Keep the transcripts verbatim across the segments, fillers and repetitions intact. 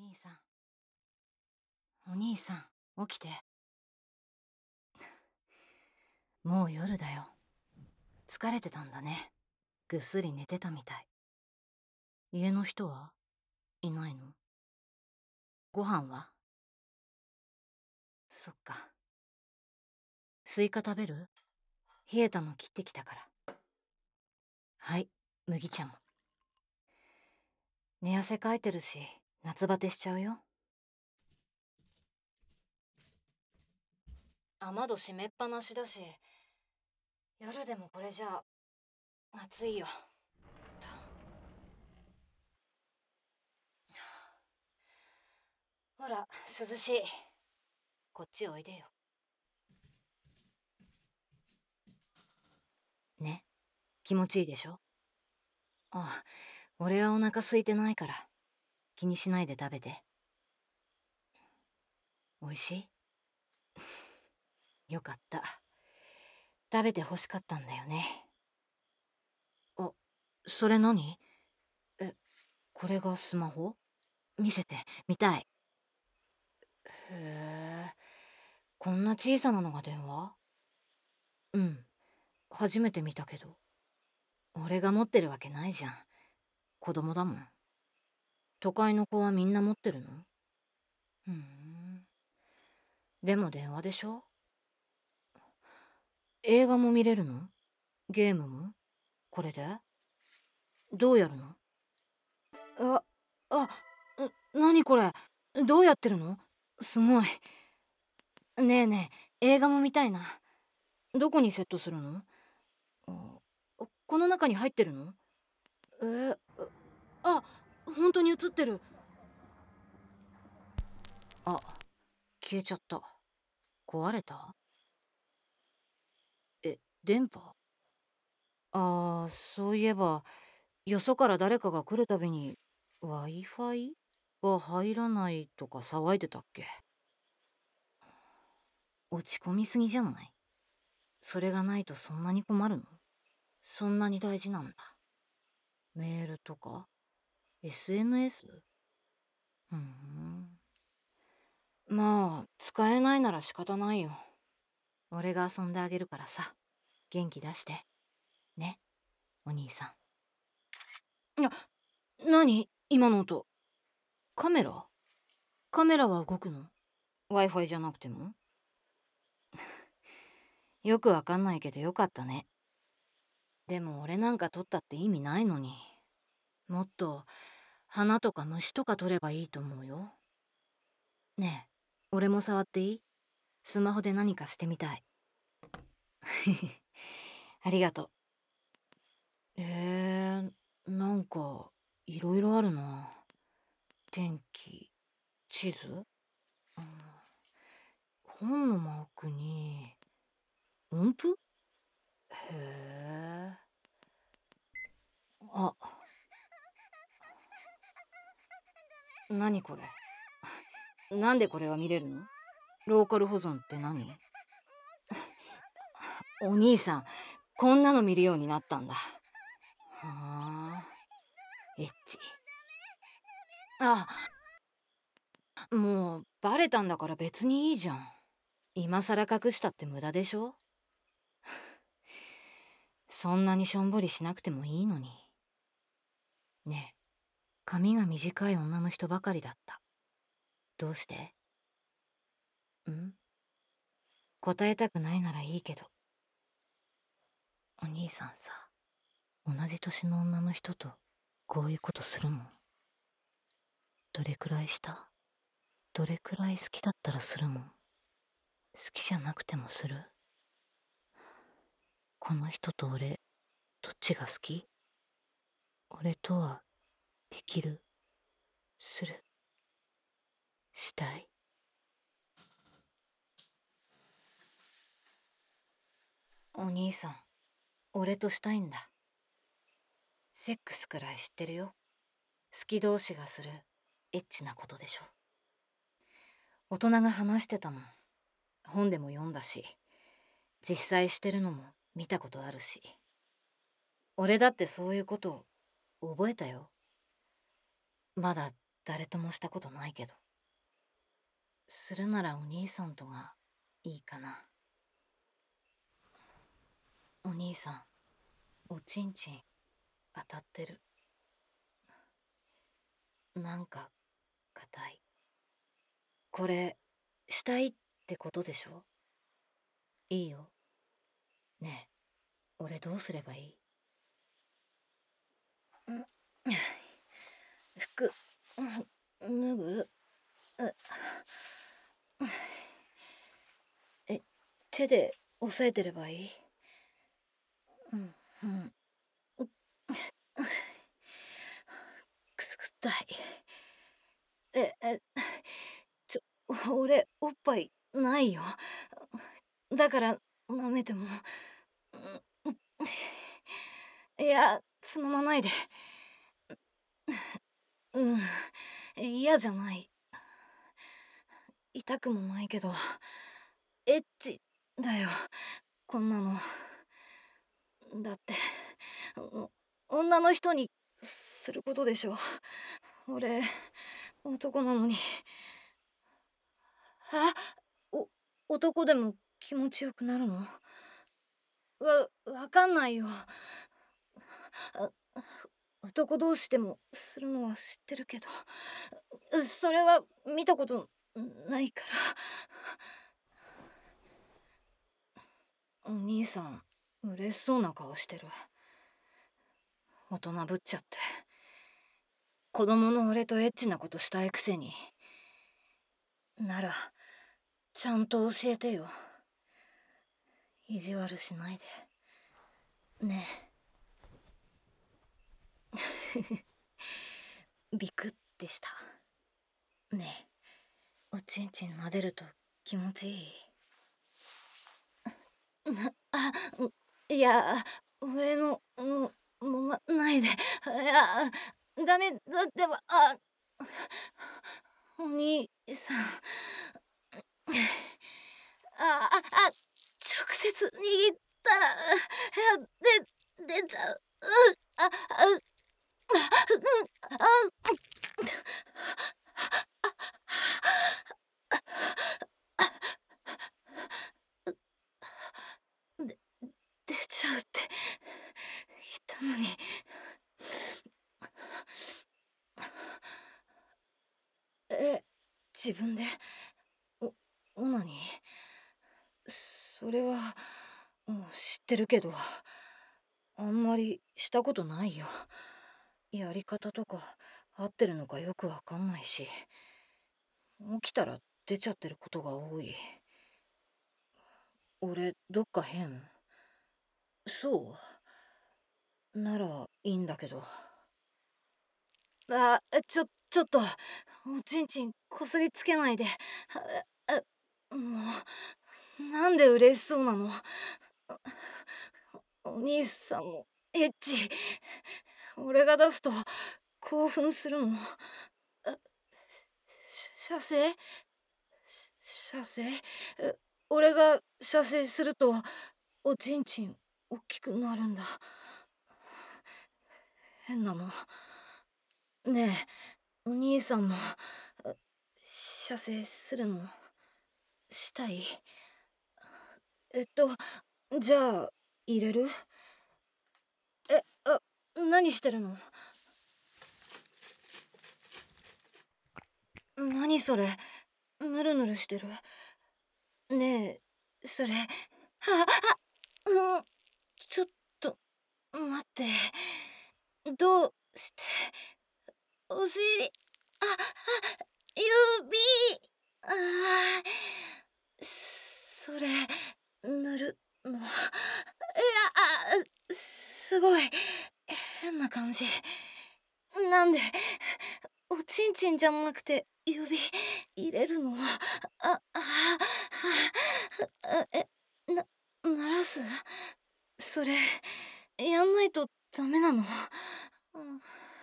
兄さん、お兄さん、起きて。もう夜だよ。疲れてたんだね。ぐっすり寝てたみたい。家の人はいないの？ご飯は？そっか。スイカ食べる？冷えたの切ってきたから。はい、麦茶も。寝汗かいてるし、夏バテしちゃうよ。雨戸閉めっぱなしだし、夜でもこれじゃ暑いよ。ほら、涼しい。こっちおいでよ。ね、気持ちいいでしょ？あ、俺はお腹空いてないから、気にしないで食べて。おいしい？よかった。食べて欲しかったんだよね。あ、それ何？え、これがスマホ？見せて、見たい。へえ、こんな小さなのが電話？うん、初めて見たけど。俺が持ってるわけないじゃん。子供だもん。都会の子はみんな持ってるの？ふん。でも電話でしょ？映画も見れるの？ゲームも？これで？どうやるの？あ、あ、な、なにこれ？どうやってるの？すごい。ねえねえ、映画も見たいな。どこにセットするの？あ、この中に入ってるの？えー、あ、本当に映ってる。あ、消えちゃった。壊れた？え、電波？あー、そういえば、よそから誰かが来るたびに Wi-Fi が入らないとか騒いでたっけ？落ち込みすぎじゃない？それがないとそんなに困るの？そんなに大事なんだ。メールとか エスエヌエス？ ふん。まあ、使えないなら仕方ないよ。俺が遊んであげるからさ。元気出して。ね、お兄さん。な、なに今の音。カメラ？カメラは動くの？ Wi-Fi じゃなくても？よくわかんないけどよかったね。でも俺なんか撮ったって意味ないのに。もっと花とか虫とか撮ればいいと思うよ。ねえ、俺も触っていい？スマホで何かしてみたい。ありがとう。えー、なんかいろいろあるな。天気、地図、うん、本のマークに音符？へえ。あ、何これ？なんでこれは見れるの？ローカル保存って何？お兄さん、こんなの見るようになったんだ。はあ、エッチ。あ、もうバレたんだから別にいいじゃん。今更隠したって無駄でしょ？そんなにしょんぼりしなくてもいいのに。ねえ、髪が短い女の人ばかりだった。どうして？ん？答えたくないならいいけど。お兄さんさ、同じ年の女の人とこういうことするもん。どれくらいした？どれくらい好きだったらするもん。好きじゃなくてもする？この人と俺、どっちが好き？俺とはできる？する？したい？お兄さん、俺としたいんだ。セックスくらい知ってるよ。好き同士がするエッチなことでしょ。大人が話してたもん。本でも読んだし、実際してるのも見たことあるし。俺だってそういうこと覚えたよ。まだ誰ともしたことないけど。するならお兄さんとがいいかな。お兄さん、おちんちん当たってる。なんか硬い。これしたいってことでしょ？いいよ。ねえ、俺どうすればいい？ん服脱ぐ？え、手で押さえてればいい？うんうんくすぐったい。ええちょ俺おっぱいないよ。だから舐めても、いやつままないで。うん嫌じゃない。痛くもないけどエッチだよこんなの。だって女の人にすることでしょ。俺男なのに。あお男でも気持ちよくなるの？わわかんないよ。男同士でもするのは知ってるけど、それは見たことないから。お兄さん嬉しそうな顔してる。大人ぶっちゃって。子供の俺とエッチなことしたいくせに。ならちゃんと教えてよ。意地悪しないでねえ。ビクってした。ねえ、おちんちん撫でると気持ちいい？あ、いや、上のももまないで。いや、ダメだってば。あ、お兄さん。あああ、直接握ったらで出ちゃう。ああうあで出ちゃうって言ったのに。え、自分でおオナニー？それはうん知ってるけどあんまりしたことないよ。やり方とか合ってるのかよくわかんないし、起きたら出ちゃってることが多い。俺どっか変？そうならいいんだけど。あ、ちょちょっとおちんちんこすりつけないで。ああもうなんで嬉しそうなの？お兄さんもエッチ俺が出すと興奮するの？あ射精？射精？え俺が射精するとおちんちん大きくなるんだ。変なの。ねえお兄さんもあ射精するのしたい？えっとじゃあ入れる？えあ何してるの？何それぬるぬるしてる。ねえそれはあうんちょっと待って。どうしてお尻ああ指あーそれ塗るのいやあすごい変な感じ。なんでおちんちんじゃなくて指入れるの？あああえな鳴らす？それやんないとダメなの？うん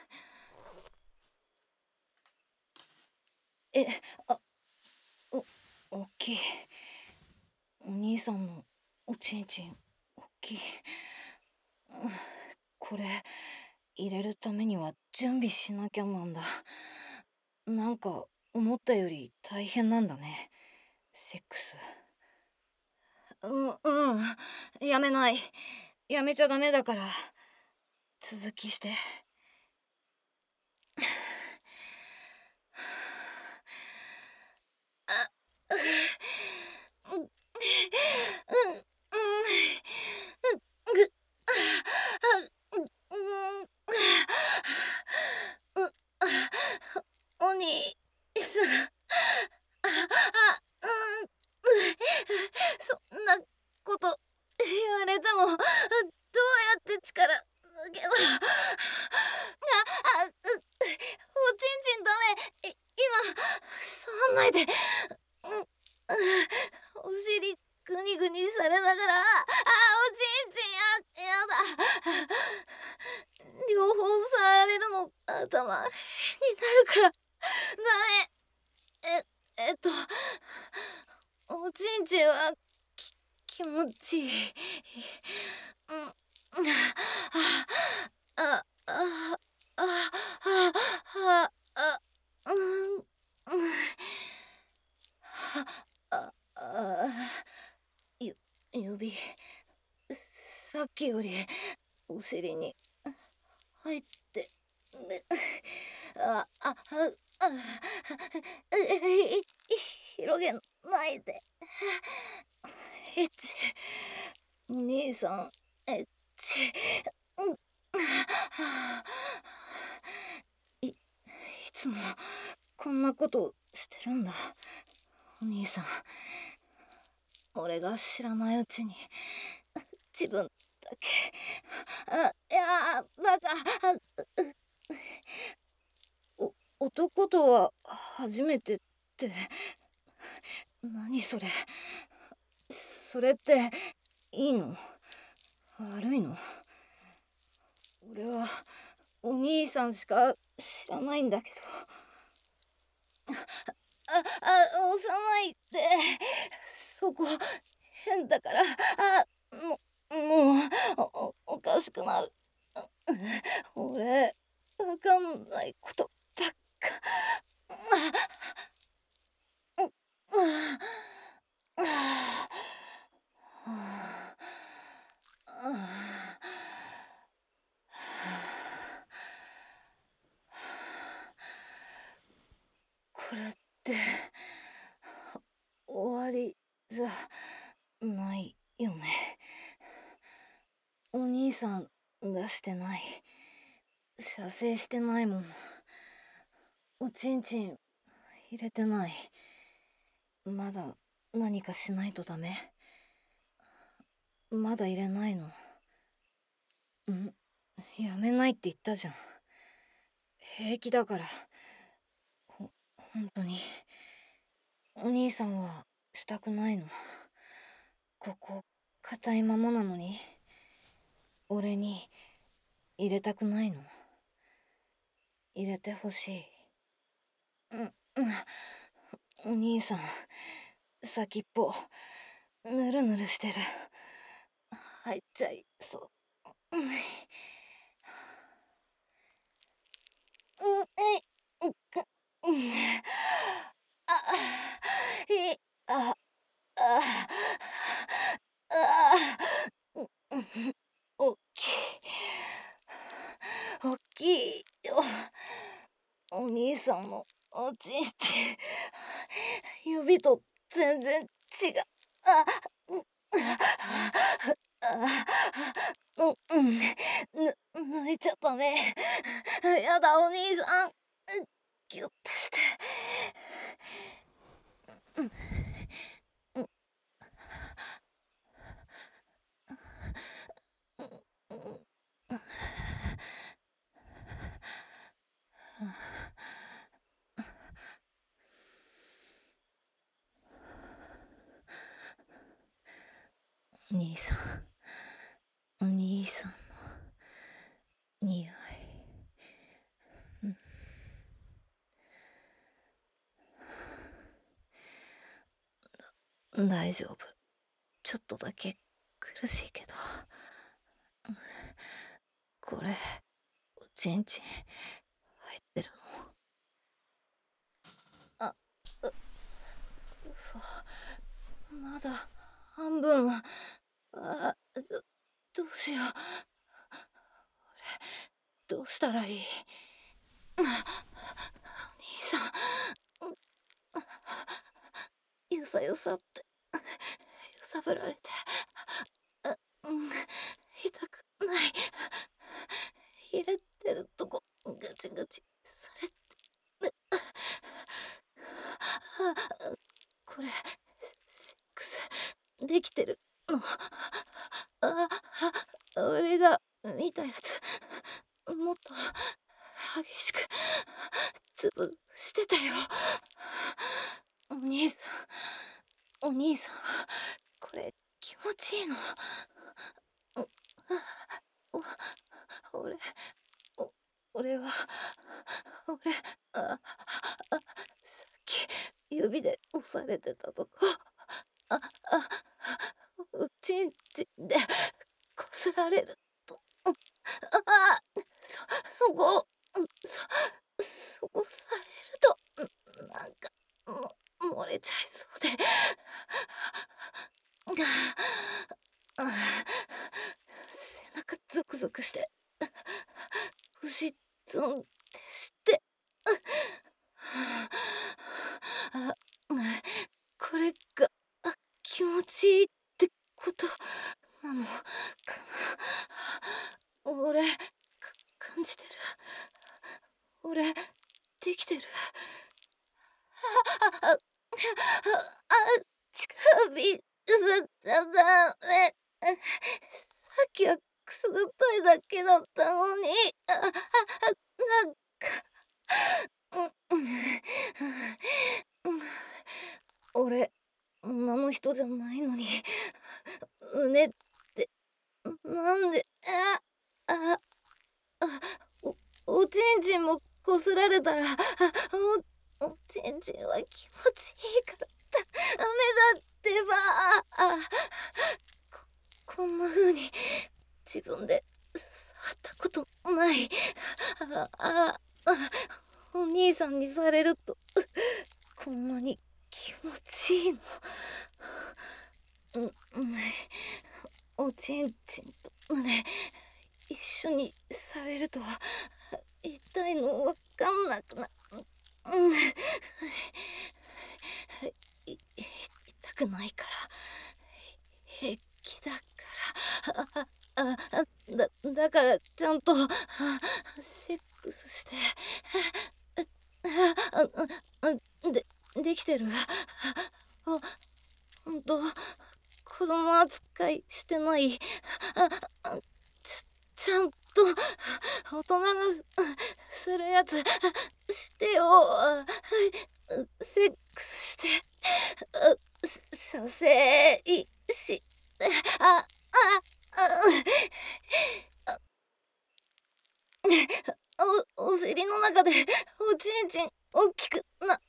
えあおおっきい。お兄さんのおちんちんおっきい。うんこれ入れるためには準備しなきゃなんだ。 なんか思ったより大変なんだね、セックス。うんうん、やめない。やめちゃダメだから。続きして。あ、う、うん、うん、うん、ぐ、あ、う、うん、う、お兄さん、あ、あ、うん、そんなこと言われても、どうやって力抜けば、あ、あ、う、おちんちんダメ、い、今、触んないで、うん、お尻グニグニされながら、あ、おちんちんや、やだ。両方触られるの頭になるから、ダメ。え、えっと、おちんちんはき、気持ちいい。うん、あ、あ、あ、あ、あ、あ、あ、うん、うん、あ、あ、ゆ、指、さっきよりお尻に入って、ね、あ、あ、あ、あ、い、い、広げないで。エッチ、お兄さん、エッチ、うん、い、いつもこんなことしてるんだ、お兄さん。俺が知らないうちに自分だけ、あ、いや、バカ、お、男とは初めてって、何それ。それっていいの？悪いの？俺はお兄さんしか知らないんだけど。あ、あ、押さないで。そこ変だから。あ、もう、もう、お、おかしくなる。俺、わかんないことばっか。これって終わりじゃないよね。お兄さん出してない。射精してないもん。おちんちん入れてない。まだ何かしないとダメ？まだ入れないの？ん？やめないって言ったじゃん。平気だから。ほ、ほんとに。お兄さんはしたくないの？ここ硬いままなのに俺に入れたくないの？入れてほしい。うん、うん。お兄さん、先っぽぬるぬるしてる。入っちゃいそう。うん、うん、え、うん、く、うん。あ、い、あ、あ、あ、うん、うん、おっきい。おっきいよ。お兄さんのおちんちん、指と全然違う。あ、うん、あ、うん、うん、ぬ、抜いちゃダメ。やだ、お兄さん。ギュッとして。うん、うん、うん、お兄さん、お兄さんの匂い。うん、大丈夫。ちょっとだけ苦しいけど。これ、おちんちん入ってるの？ まだ半分は。あ、ど、どうしよう。どうしたらいい。お兄さん、ゆさゆさって揺さぶられて、あ、うん、痛くない。入れてるとこガチガチされて、あ、これセックスできてるの。あ、俺が見たやつもっと激しく潰してたよ。お兄さん、お兄さん、これ気持ちいいの。お、お、俺、お、俺は、俺、あ、あ、さっき指で押されてたとこ、あ、あ、うちんちんでこすられると、あ、あ、そ、そこ、そ、そこされると、なんか、も、漏れちゃいそうで。あ、背中ゾクゾクして、腰ツンってして、あ、これが気持ちいいってことなのかな。俺、か感じてる。俺、できてる。あ、あ、あ、あ、近づいちゃダメ。さっきはくすぐったいだけだったのに、あ、あ、あ、なんか、うん、うん、うん、俺、女の人じゃないのに、胸って、なんで、あ、あ、あ、お、おちんちんもこすられたら、あ、お、おちんちんは気持ちいいからダメだってば。あ、こ、こんな風に自分で触ったことない。あ、あ、あ、お兄さんにされるとこんなに気持ちいいの。うん、うん、おちんちんと胸一緒にされると痛いのわかんなくな、うん、い、痛くないから平気だから。あ、あ、あ、だ、だからちゃんとセックスして、あ、あ、あ、で、できてる。あ、ほんと子供扱いしてない。あ、あ、ちゃ、ちゃんと大人がす、するやつしてよ。あ、セックスして、あ、射精して、あ、あ、あ、お、お尻の中でおちんちん大きくな、あ、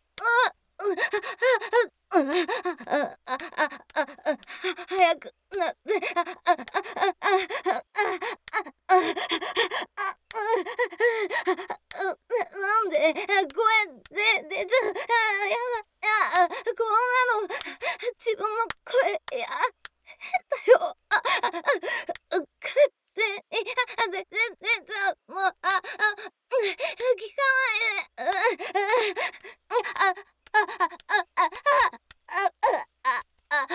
あ、あ、あ、あ、あ、あ、早くなって、あ、あ、あ、あ、あ、あ、あ、なんで声で出ちゃう。あ、やだ、あ、こんなの自分の声やだよ。あ、あ、あ、勝手に出て出ちゃうの。あ、あ、聞かないで。あ、あ、あ、あ、あ、あ、あ、あ、あ、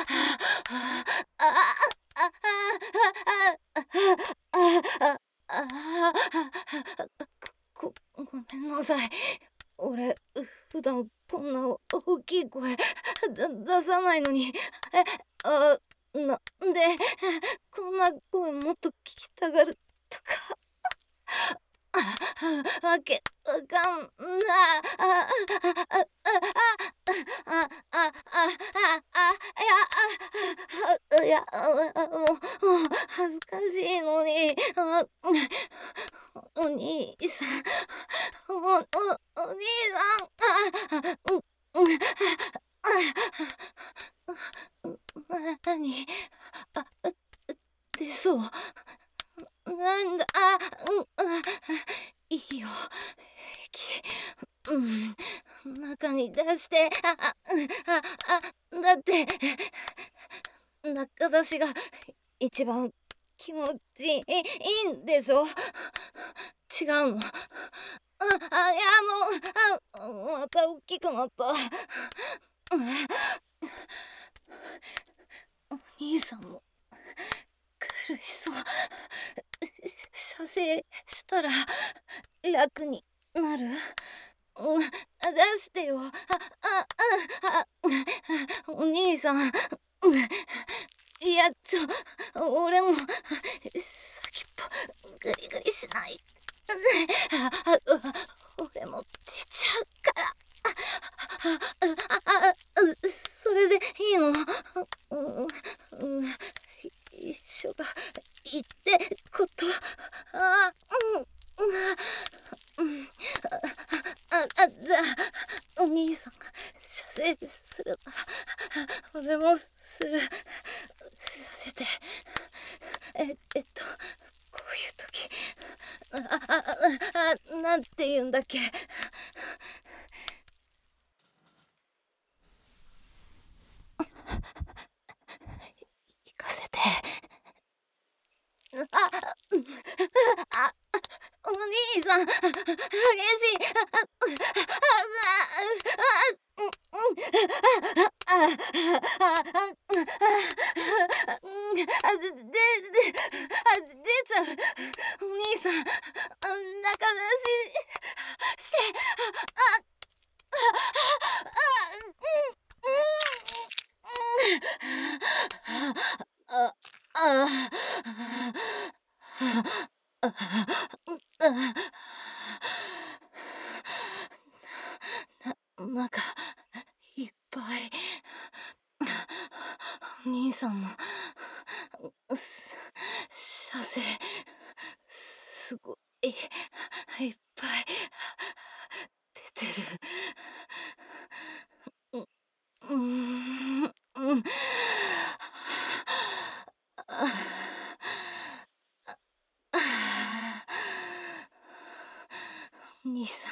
ご、ごめんなさい。俺、普段こんな大きい声だ出さないのに、え、あ、なんでこんな声もっと聞きたがるとか。あ、わけわかんない。あ、あ、あ、あ、あ、あ、あ、あ、いや、あ、いや、もう、もう恥ずかしいのに、あ、お兄さん、お、お、お兄さん、あ、うん、うん、なに、あ、出そう。なんだ、あ、うん、あ、いいよ。平気。うん。中に出して、あ、あ、あ、あ、だって、 中出しが一番気持ちいい、いいんでしょ。違うの。あ、あ、いや、もう、あ、また大きくなった。お兄さんも苦しそう。射精したら楽になる。うん、出してよ。あ、あ、あ、あ、お兄さん。いや、ちょ、俺も先っぽグリグリしない。あ、あ、俺も出ちゃうから。あ、あ、あ、それでいいの？うん、うん、一緒だ。言ってこと。あ、うん、うん、あ、あ、じゃあお兄さんが射精するなら俺もする。させて。え、えっとこういう時、あ、あ、あ、あ、なんて言うんだっけ。行かせて。あ、あ、お兄さん、激しい。あ、あ、あ、あ、あ、あ、あ、あ、あ、で、で、あ、出ちゃう。お兄さん、中出しして。あ、あ、あ、な、中いっぱい。お兄さんの射精すごいいっぱい出てる。うん、うん、うん。兄さ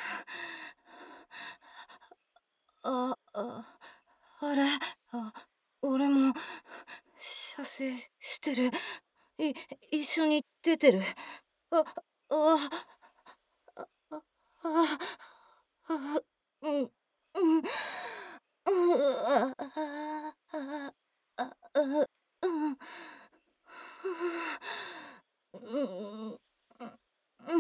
ん、あ、あ、あれ、あ、俺も射精してる。い、一緒に出てる。あ、あ、あ、あ、あ、あ、うん、うん、うん、あ、あ、あ、あ、あ、うん、うん、うん、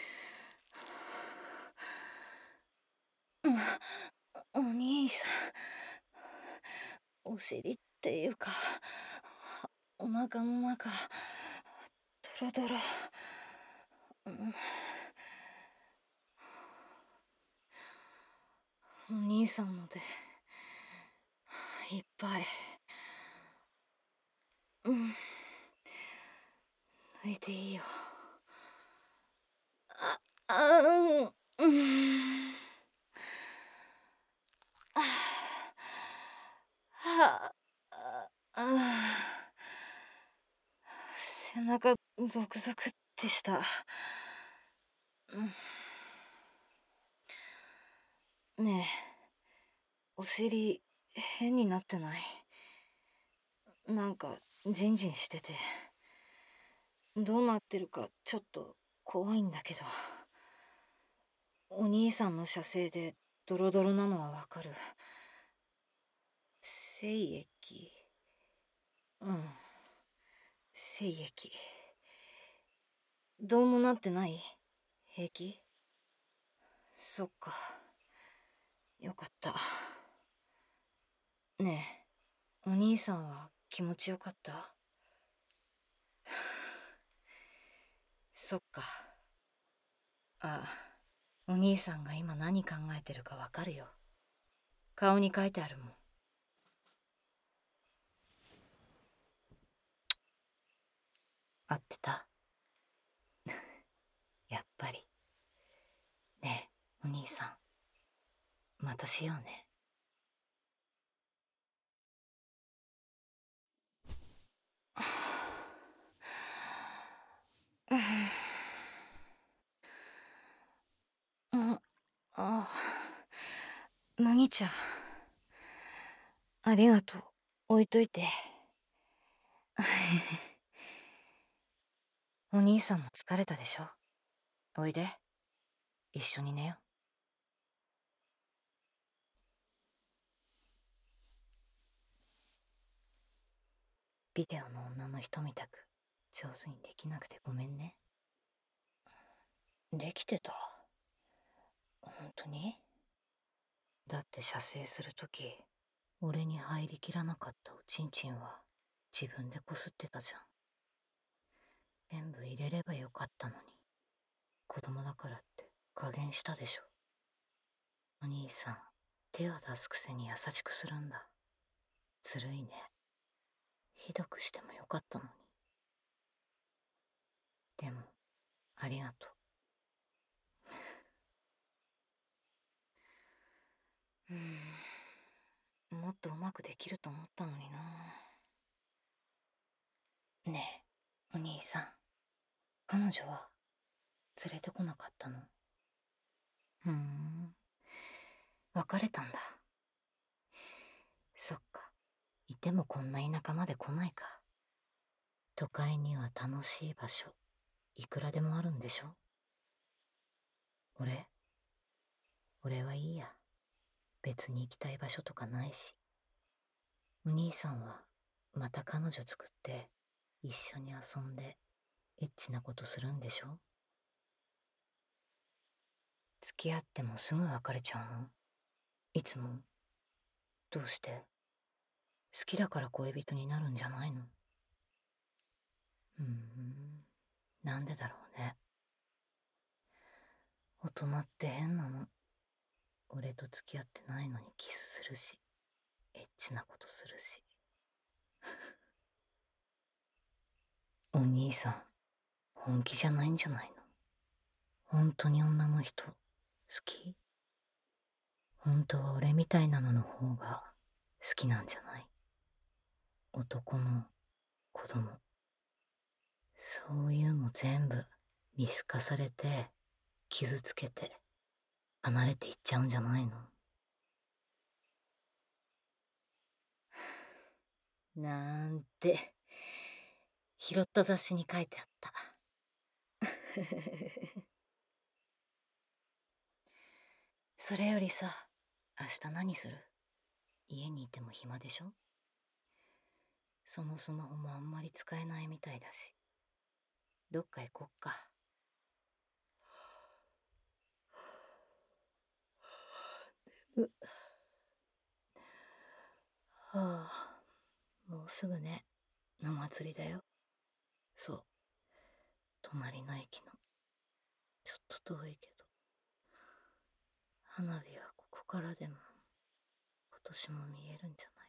お兄さん、お尻っていうか、お腹の中、ドロドロ。うん、お兄さんので、いっぱい。うん、抜いていいよ。あ、あ、うん、うん。あ、はあ、あ、背中ゾクゾクってした。うん、ねえ、お尻変になってない？なんかジンジンしてて、どうなってるかちょっと怖いんだけど。お兄さんの射精でドロドロなのはわかる。精液。うん、精液。どうもなってない？平気？そっか。よかった。ねえ、お兄さんは気持ちよかった？そっか。あ、お兄さんが今何考えてるかわかるよ。顔に書いてあるもん。合ってた。やっぱり。ねえ、お兄さん、またしようね。あ、あ、麦茶。ありがとう。 置いといて。お兄さんも疲れたでしょ。おいで。一緒に寝よう。ビデオの女の人みたく上手にできなくてごめんね。できてた。本当に？だって射精するとき、俺に入りきらなかったおちんちんは自分でこすってたじゃん。全部入れればよかったのに。子供だからって加減したでしょ。お兄さん、手を出すくせに優しくするんだ。ずるいね。ひどくしてもよかったのに。でも、ありがとう。うーん、もっとうまくできると思ったのにな。ねえ、お兄さん、彼女は連れてこなかったの？ふーん、別れたんだ。そっか、いてもこんな田舎まで来ないか。都会には楽しい場所、いくらでもあるんでしょ？俺俺はいいや。別に行きたい場所とかないし。お兄さんはまた彼女作って一緒に遊んでエッチなことするんでしょ？付き合ってもすぐ別れちゃうの？いつも？どうして？好きだから恋人になるんじゃないの？うーん、なんでだろうね。大人って変なの。俺と付き合ってないのにキスするし、エッチなことするし。お兄さん、本気じゃないんじゃないの？本当に女の人、好き？本当は俺みたいなのの方が好きなんじゃない？男の子供。そういうの全部見透かされて、傷つけて、離れていっちゃうんじゃないの？なんて、拾った雑誌に書いてあった。それよりさ、明日何する？家にいても暇でしょ？そのスマホもあんまり使えないみたいだし。どっか行こっか。うはあ、もうすぐね、の祭りだよ。そう、隣の駅の。ちょっと遠いけど。花火はここからでも今年も見えるんじゃない？